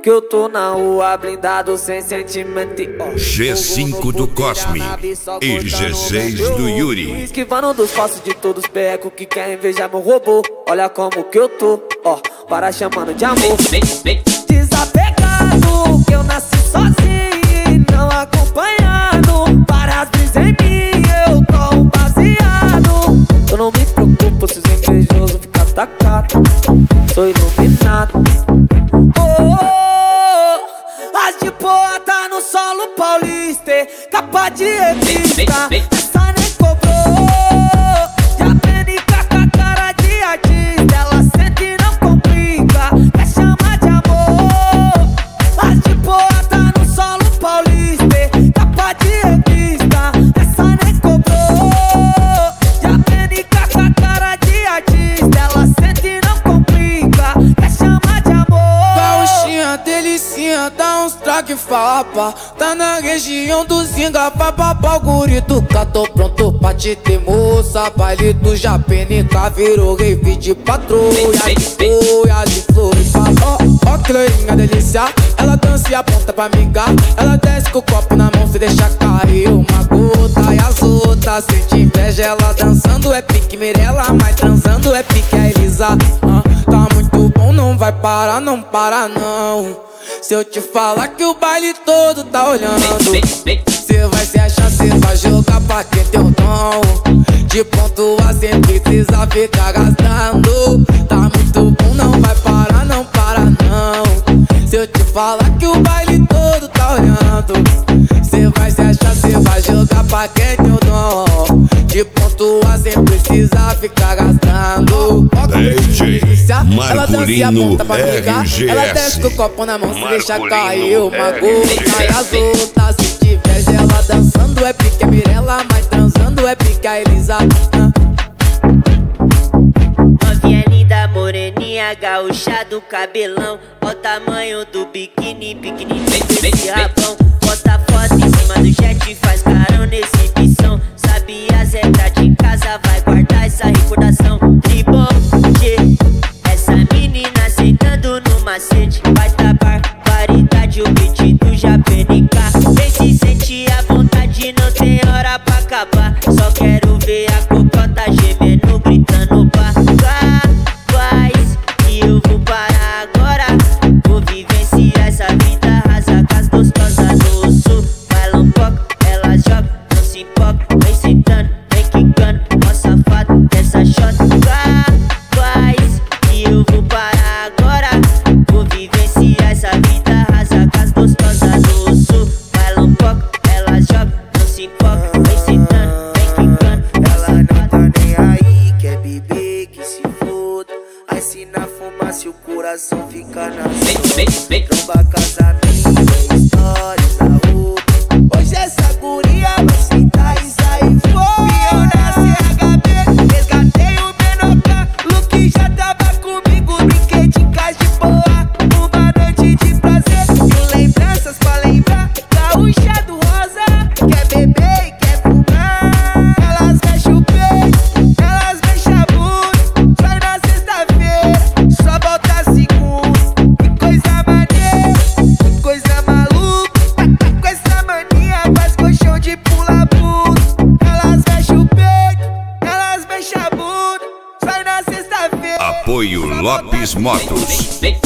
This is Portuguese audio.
que eu tô na rua blindado sem sentimento. G5 do Cosme e G6 do Yuri. Esquivando dos falsos de todos perreco que quer invejar meu robô. Olha como que eu tô, ó, para chamando de amor. Desapegado, que eu nasci sozinho, não acompanhado. Várias brisas em mim, eu tô baseado. Eu não me preocupo se os invejosos ficam atacados. Sou iluminado. As de boa tá no solo paulista, capa de revista. Essa nem cobrou. Já aprende com a cara de artista. Ela sente e não complica, quer chamar de amor. As de boa tá no solo paulista, capa de revista. Essa nem cobrou. Já aprende com a cara de artista. Ela sente e não complica, quer chamar de amor. Gauchinha, delicinha, dá uns traque fapa. Tá na região do Zinga, papapá, guri do cá. Tô pronto pra te ter, moça. Baile do Japenica, virou rave de patrulha. De flores, ó que loirinha delícia. Ela dança e aponta pra migar. Ela desce com o copo na mão, se deixa cair uma gota. E as outras sente inveja, ela dançando é pique Mirella, mas transando é pique a Elisa. Tá muito bom, não vai parar, não para não. Se eu te falar que o baile todo tá olhando, cê vai se achar, cê vai jogar pra quem tem o dom de pontuar sem precisar ficar gastando. Tá muito bom, não vai parar, não para não. Se eu te falar que o baile todo tá olhando, cê vai se achar, cê vai jogar pra quem tem o dom de pontuar sem precisar ficar gastando. DJ Marculino RGS. Ela desce com o copo na mão, se deixa cair uma gota. E as outras se tiver ela dançando é pique a Mirella, mas transando é pique a Elisa. Novinha linda, moreninha, gaúcha do cabelão. Ó o tamanho do biquíni, biquíni desse rabão. Posta foto em cima do jet, faz carão na exibição. Sabe as regras de casa, vai guardar essa recordação. De bom, essa menina sentando no macete. Vai tá barbaridade, o beat do Japenica. Vem se sentir à vontade, não tem hora pra acabar. Só quero ver a cocota gemendo, gritando pá. Faz que eu vou parar agora. Vou vivenciar essa vida rasa com as gostosas no sul. Vai lampoca, elas jogam, não se importa. Vem sentando, vem quicando, ó safado dessa shot. Faz que eu vou parar agora. Vou vivenciar essa vida rasa com as gostosas no sul. Vai lampoca, elas jogam, não se importa. Vem sentando, vem quicando, ó Ela não safado. tá nem aí, quer beber, que se foda. Aí se na fumaça o coração fica na sopa. Tromba casamento, é histórias da roupa. Hoje essa guria vai sentar e sair fora. E eu na CHB, resgatei o menor. Luke já tava comigo, brinquei de casa de boa. Uma noite de prazer, com lembranças pra lembrar. Gaúcha do rosa, quer beber e quer fumar. Elas mexem o peito, elas mexem a bunda. Sai na sexta-feira, só volta segunda. Que coisa maneira, que coisa maluca. Com essa mania faz colchão de pula-pula. Elas mexem o peito, elas mexem a bunda. Sai na sexta-feira. Apoio Lopes Motos.